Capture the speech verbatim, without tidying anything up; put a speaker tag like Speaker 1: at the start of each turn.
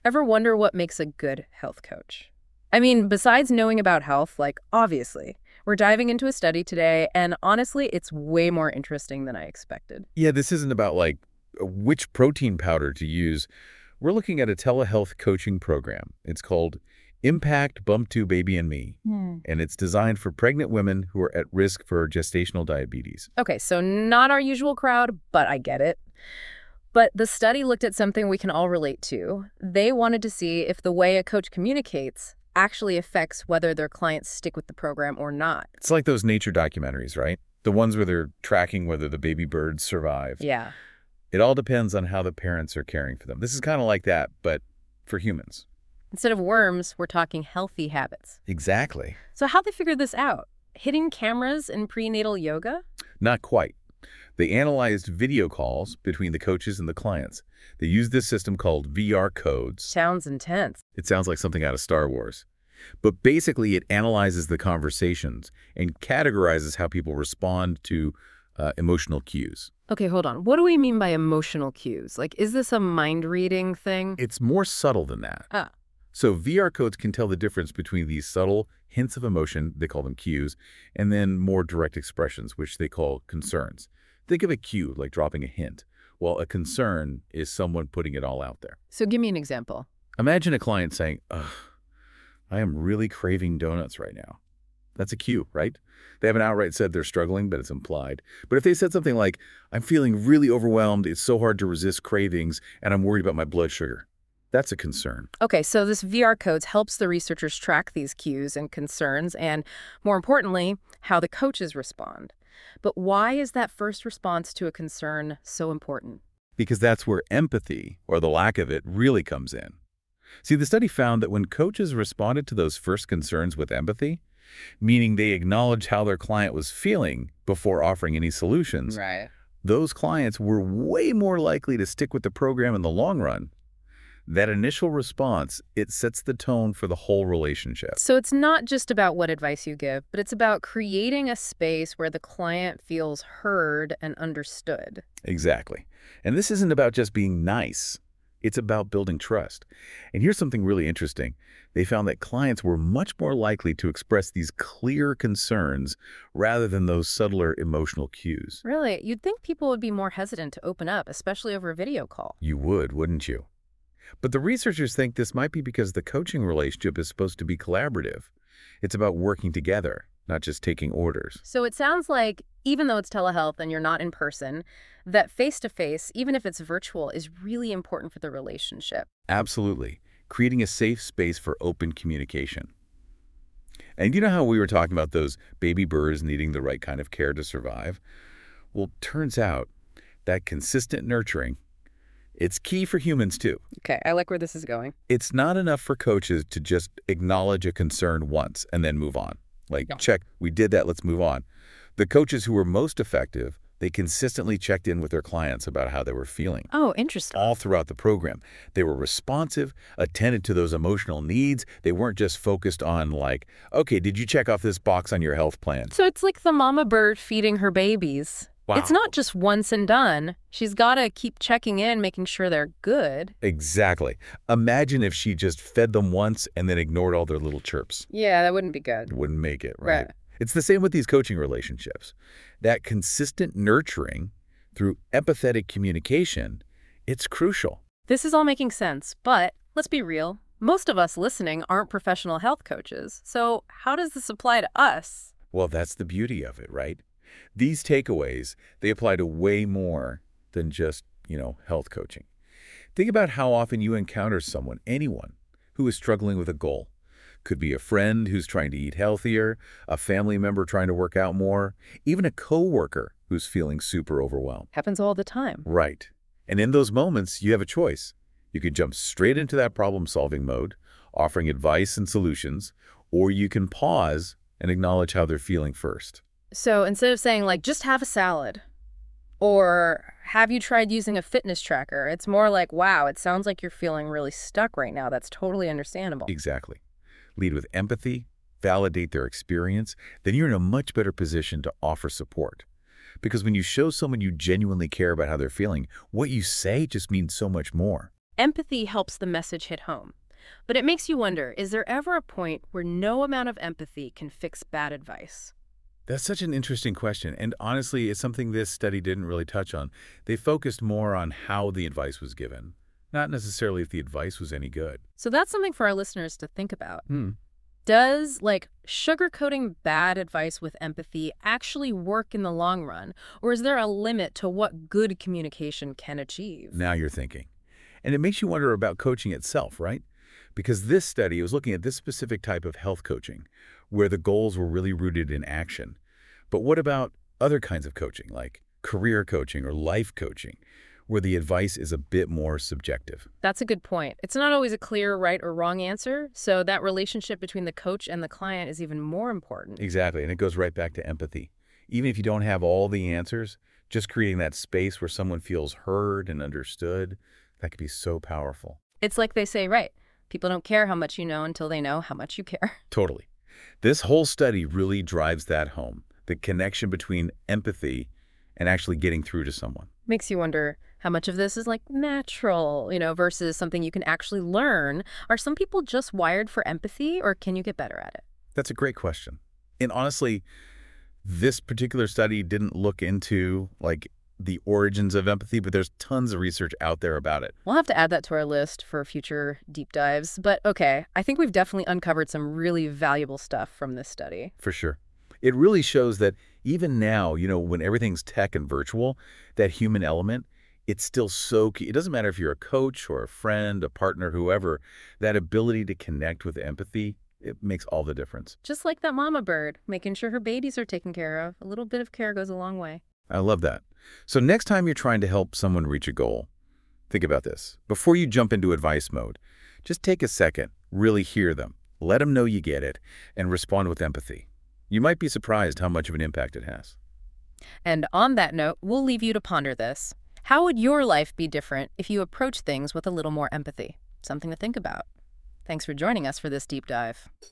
Speaker 1: Ever wonder what makes a good health coach? I mean, besides knowing about health, like, obviously, we're diving into a study today, and honestly, it's way more interesting than I expected.
Speaker 2: Yeah, this isn't about like uh, which protein powder to use. We're looking at a telehealth coaching program. It's called Impact Bump to Baby and Me,
Speaker 1: Hmm.
Speaker 2: and it's designed for pregnant women who are at risk for gestational diabetes.
Speaker 1: Okay, so not our usual crowd, but I get it. But the study looked at something we can all relate to. They wanted to see if the way a coach communicates actually affects whether their clients stick with the program or not.
Speaker 2: It's like those nature documentaries, right? The ones where they're tracking whether the baby birds survive.
Speaker 1: Yeah.
Speaker 2: It all depends on how the parents are caring for them. This is kind of like that, but for humans.
Speaker 1: Instead of worms, we're talking healthy habits.
Speaker 2: Exactly.
Speaker 1: So how'd they figure this out? Hidden cameras in prenatal yoga?
Speaker 2: Not quite. They analyzed video calls between the coaches and the clients. They used this system called V R codes.
Speaker 1: Sounds intense.
Speaker 2: It sounds like something out of Star Wars. But basically, it analyzes the conversations and categorizes how people respond to uh, emotional cues.
Speaker 1: Okay, hold on. What do we mean by emotional cues? Like, is this a mind-reading thing?
Speaker 2: It's more subtle than that.
Speaker 1: Ah.
Speaker 2: So V R codes can tell the difference between these subtle hints of emotion, they call them cues, and then more direct expressions, which they call concerns. Think of a cue like dropping a hint, while a concern is someone putting it all out there.
Speaker 1: So give me an example.
Speaker 2: Imagine a client saying, ugh, I am really craving donuts right now. That's a cue, right? They haven't outright said they're struggling, but it's implied. But if they said something like, I'm feeling really overwhelmed, it's so hard to resist cravings, and I'm worried about my blood sugar, that's a concern.
Speaker 1: Okay, so this V R codes helps the researchers track these cues and concerns and, more importantly, how the coaches respond. But why is that first response to a concern so important?
Speaker 2: Because that's where empathy, or the lack of it, really comes in. See, the study found that when coaches responded to those first concerns with empathy, meaning they acknowledged how their client was feeling before offering any solutions,
Speaker 1: Right.
Speaker 2: those clients were way more likely to stick with the program in the long run. That initial response, it sets the tone for the whole relationship.
Speaker 1: So it's not just about what advice you give, but it's about creating a space where the client feels heard and understood.
Speaker 2: Exactly. And this isn't about just being nice. It's about building trust. And here's something really interesting. They found that clients were much more likely to express these clear concerns rather than those subtler emotional cues.
Speaker 1: Really, you'd think people would be more hesitant to open up, especially over a video call.
Speaker 2: You would, wouldn't you? But the researchers think this might be because the coaching relationship is supposed to be collaborative. It's about working together, not just taking orders.
Speaker 1: So it sounds like, even though it's telehealth and you're not in person, that face-to-face, even if it's virtual, is really important for the relationship.
Speaker 2: Absolutely. Creating a safe space for open communication. And you know how we were talking about those baby birds needing the right kind of care to survive? Well, turns out that consistent nurturing, it's key for humans too.
Speaker 1: Okay, I like where this is going.
Speaker 2: It's not enough for coaches to just acknowledge a concern once and then move on. Like,
Speaker 1: Yeah.
Speaker 2: check, we did that, let's move on. The coaches who were most effective, they consistently checked in with their clients about how they were feeling.
Speaker 1: Oh, interesting.
Speaker 2: All throughout the program. They were responsive, attended to those emotional needs. They weren't just focused on like, okay, did you check off this box on your health plan?
Speaker 1: So it's like the mama bird feeding her babies.
Speaker 2: Wow.
Speaker 1: It's not just once and done. She's got to keep checking in, making sure they're good.
Speaker 2: Exactly. Imagine if she just fed them once and then ignored all their little chirps.
Speaker 1: Yeah, that wouldn't be good.
Speaker 2: Wouldn't make it, right?
Speaker 1: Right.
Speaker 2: It's the same with these coaching relationships. That consistent nurturing through empathetic communication, it's crucial.
Speaker 1: This is all making sense, but let's be real. Most of us listening aren't professional health coaches. So how does this apply to us?
Speaker 2: Well, that's the beauty of it, right? These takeaways, they apply to way more than just, you know, health coaching. Think about how often you encounter someone, anyone, who is struggling with a goal. Could be a friend who's trying to eat healthier, a family member trying to work out more, even a coworker who's feeling super overwhelmed.
Speaker 1: Happens all the time.
Speaker 2: Right. And in those moments, you have a choice. You can jump straight into that problem-solving mode, offering advice and solutions, or you can pause and acknowledge how they're feeling first.
Speaker 1: So instead of saying, like, just have a salad, or have you tried using a fitness tracker, it's more like, wow, it sounds like you're feeling really stuck right now. That's totally understandable.
Speaker 2: Exactly. Lead with empathy, validate their experience, then you're in a much better position to offer support. Because when you show someone you genuinely care about how they're feeling, what you say just means so much more.
Speaker 1: empathy helps the message hit home. But it makes you wonder, is there ever a point where no amount of empathy can fix bad advice?
Speaker 2: That's such an interesting question, and honestly, it's something this study didn't really touch on. They focused more on how the advice was given, not necessarily if the advice was any good.
Speaker 1: So that's something for our listeners to think about.
Speaker 2: Hmm.
Speaker 1: Does, like, sugarcoating bad advice with empathy actually work in the long run? Or is there a limit to what good communication can achieve?
Speaker 2: Now you're thinking. And it makes you wonder about coaching itself, right? Because this study was looking at this specific type of health coaching, where the goals were really rooted in action. But what about other kinds of coaching, like career coaching or life coaching, where the advice is a bit more subjective?
Speaker 1: That's a good point. It's not always a clear right or wrong answer, so that relationship between the coach and the client is even more important.
Speaker 2: Exactly, and it goes right back to empathy. Even if you don't have all the answers, just creating that space where someone feels heard and understood, that could be so powerful.
Speaker 1: It's like they say, right, people don't care how much you know until they know how much you care.
Speaker 2: Totally. This whole study really drives that home, the connection between empathy and actually getting through to someone.
Speaker 1: Makes you wonder how much of this is like natural, you know, versus something you can actually learn. Are some people just wired for empathy, or can you get better at it?
Speaker 2: That's a great question. And honestly, this particular study didn't look into like the origins of empathy, but there's tons of research out there about it.
Speaker 1: We'll have to add that to our list for future deep dives. But okay, I think we've definitely uncovered some really valuable stuff from this study.
Speaker 2: For sure. It really shows that even now, you know, when everything's tech and virtual, that human element, it's still so key. It doesn't matter if you're a coach or a friend, a partner, whoever, that ability to connect with empathy, it makes all the difference.
Speaker 1: Just like that mama bird, making sure her babies are taken care of. A little bit of care goes a long way.
Speaker 2: I love that. So next time you're trying to help someone reach a goal, think about this. Before you jump into advice mode, just take a second, really hear them, let them know you get it, and respond with empathy. You might be surprised how much of an impact it has.
Speaker 1: And on that note, we'll leave you to ponder this. How would your life be different if you approach things with a little more empathy? Something to think about. Thanks for joining us for this deep dive.